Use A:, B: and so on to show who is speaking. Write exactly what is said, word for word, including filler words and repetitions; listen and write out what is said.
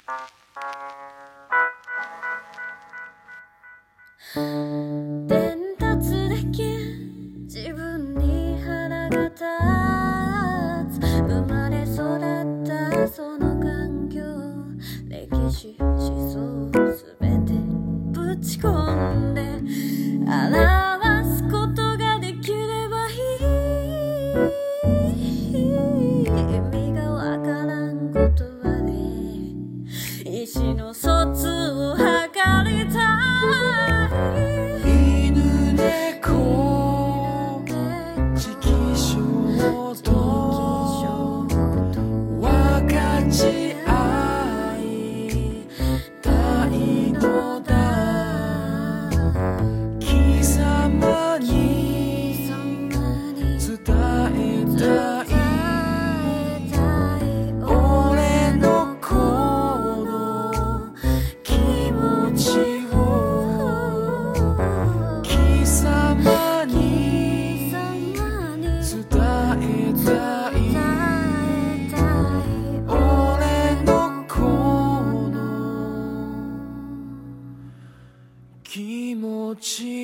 A: 伝達できん自分に腹が立つ生まれ育ったその環境歴史思想すべてぶち込んで表すことができればいい意味がわからんことはね意思の疎通を図りたい
B: 犬猫チキショーと分かち合いたいのだ貴様に伝えたい俺のこの気持ちを貴様に伝えたい俺のこの気持ち